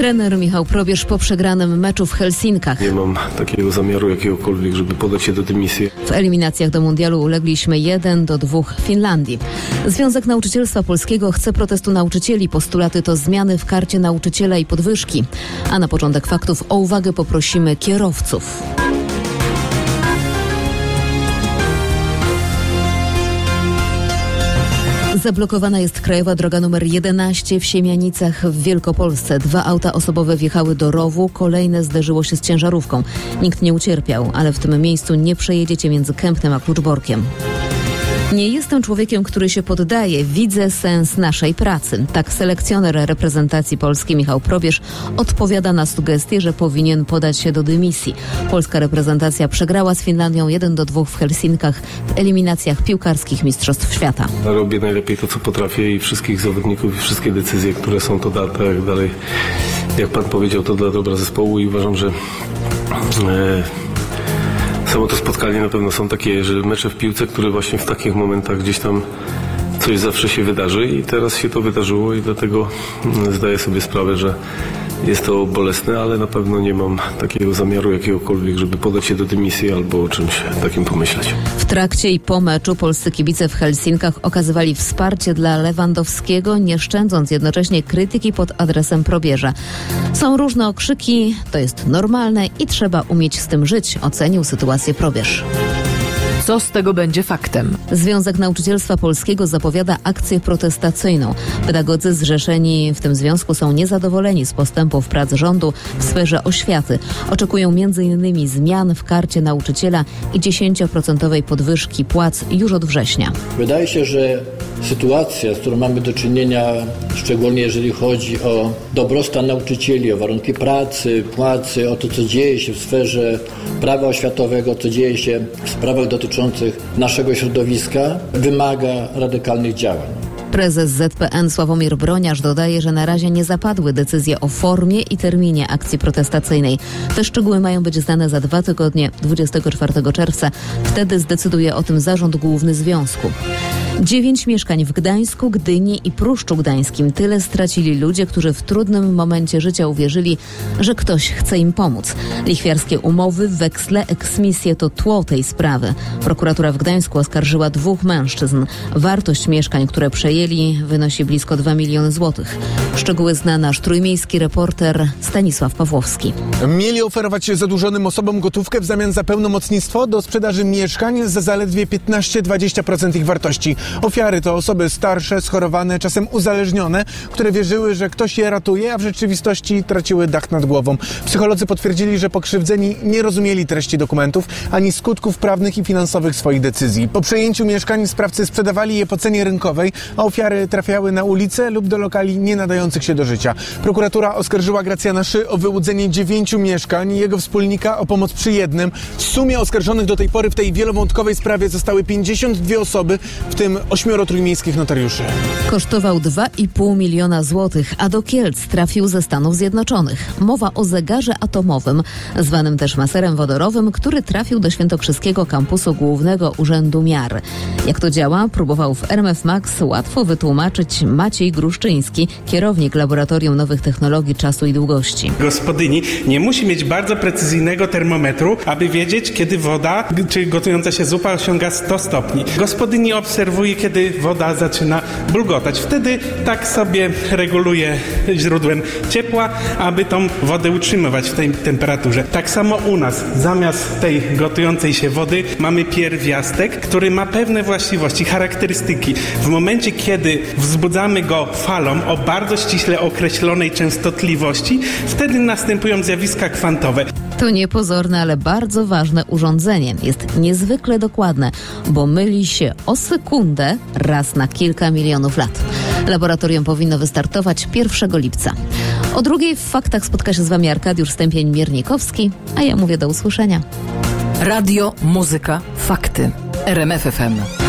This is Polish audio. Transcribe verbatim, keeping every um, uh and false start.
Trener Michał Probierz po przegranym meczu w Helsinkach. Nie mam takiego zamiaru jakiegokolwiek, żeby podać się do dymisji. W eliminacjach do mundialu ulegliśmy jeden do dwóch Finlandii. Związek Nauczycielstwa Polskiego chce protestu nauczycieli. Postulaty to zmiany w karcie nauczyciela i podwyżki. A na początek faktów o uwagę poprosimy kierowców. Zablokowana jest krajowa droga numer jedenaście w Siemianicach w Wielkopolsce. Dwa auta osobowe wjechały do rowu, kolejne zderzyło się z ciężarówką. Nikt nie ucierpiał, ale w tym miejscu nie przejedziecie między Kępnem a Kluczborkiem. Nie jestem człowiekiem, który się poddaje. Widzę sens naszej pracy. Tak selekcjoner reprezentacji Polski Michał Probierz odpowiada na sugestie, że powinien podać się do dymisji. Polska reprezentacja przegrała z Finlandią jeden do dwóch w Helsinkach w eliminacjach piłkarskich Mistrzostw Świata. Robię najlepiej to, co potrafię i wszystkich zawodników i wszystkie decyzje, które są, to da, tak jak dalej. Jak pan powiedział, to dla dobra zespołu i uważam, że e, samo to spotkanie na pewno są takie, że mecze w piłce, które właśnie w takich momentach gdzieś tam coś zawsze się wydarzy i teraz się to wydarzyło i dlatego zdaję sobie sprawę, że jest to bolesne, ale na pewno nie mam takiego zamiaru jakiegokolwiek, żeby podać się do dymisji albo o czymś takim pomyśleć. W trakcie i po meczu polscy kibice w Helsinkach okazywali wsparcie dla Lewandowskiego, nie szczędząc jednocześnie krytyki pod adresem Probierza. Są różne okrzyki, to jest normalne i trzeba umieć z tym żyć, ocenił sytuację Probierz. Co z tego będzie faktem? Związek Nauczycielstwa Polskiego zapowiada akcję protestacyjną. Pedagodzy zrzeszeni w tym związku są niezadowoleni z postępów prac rządu w sferze oświaty. Oczekują między innymi zmian w karcie nauczyciela i dziesięcioprocentowej podwyżki płac już od września. Wydaje się, że sytuacja, z którą mamy do czynienia, szczególnie jeżeli chodzi o dobrostan nauczycieli, o warunki pracy, płacy, o to, co dzieje się w sferze prawa oświatowego, co dzieje się w sprawach dotyczących naszego środowiska, wymaga radykalnych działań. Prezes zet pe en Sławomir Broniarz dodaje, że na razie nie zapadły decyzje o formie i terminie akcji protestacyjnej. Te szczegóły mają być znane za dwa tygodnie, dwudziestego czwartego czerwca. Wtedy zdecyduje o tym Zarząd Główny Związku. Dziewięć mieszkań w Gdańsku, Gdyni i Pruszczu Gdańskim. Tyle stracili ludzie, którzy w trudnym momencie życia uwierzyli, że ktoś chce im pomóc. Lichwiarskie umowy, weksle, eksmisje to tło tej sprawy. Prokuratura w Gdańsku oskarżyła dwóch mężczyzn. Wartość mieszkań, które przejęli, wynosi blisko dwa miliony złotych. Szczegóły zna nasz trójmiejski reporter Stanisław Pawłowski. Mieli oferować zadłużonym osobom gotówkę w zamian za pełnomocnictwo do sprzedaży mieszkań za zaledwie piętnaście do dwudziestu procent ich wartości. Ofiary to osoby starsze, schorowane, czasem uzależnione, które wierzyły, że ktoś je ratuje, a w rzeczywistości traciły dach nad głową. Psycholodzy potwierdzili, że pokrzywdzeni nie rozumieli treści dokumentów ani skutków prawnych i finansowych swoich decyzji. Po przejęciu mieszkań sprawcy sprzedawali je po cenie rynkowej, a ofiary trafiały na ulicę lub do lokali nie nadających się do życia. Prokuratura oskarżyła Gracjana Szy o wyłudzenie dziewięciu mieszkań i jego wspólnika o pomoc przy jednym. W sumie oskarżonych do tej pory w tej wielowątkowej sprawie zostały pięćdziesiąt dwie osoby, w tym ośmioro trójmiejskich notariuszy. Kosztował dwa i pół miliona złotych, a do Kielc trafił ze Stanów Zjednoczonych. Mowa o zegarze atomowym, zwanym też maserem wodorowym, który trafił do świętokrzyskiego kampusu Głównego Urzędu Miar. Jak to działa, próbował w R M F Max łatwo wytłumaczyć Maciej Gruszczyński, kierownik Laboratorium Nowych Technologii Czasu i Długości. Gospodyni nie musi mieć bardzo precyzyjnego termometru, aby wiedzieć, kiedy woda czy gotująca się zupa osiąga sto stopni. Gospodyni obserwuje, kiedy woda zaczyna bulgotać. Wtedy tak sobie reguluje źródłem ciepła, aby tą wodę utrzymywać w tej temperaturze. Tak samo u nas, zamiast tej gotującej się wody mamy pierwiastek, który ma pewne właściwości, charakterystyki. W momencie, kiedy wzbudzamy go falą o bardzo ściśle określonej częstotliwości, wtedy następują zjawiska kwantowe. To niepozorne, ale bardzo ważne urządzenie. Jest niezwykle dokładne, bo myli się o sekundę raz na kilka milionów lat. Laboratorium powinno wystartować pierwszego lipca. O drugiej w Faktach spotka się z Wami Arkadiusz Stępień-Miernikowski, a ja mówię do usłyszenia. Radio, muzyka, fakty. R M F F M.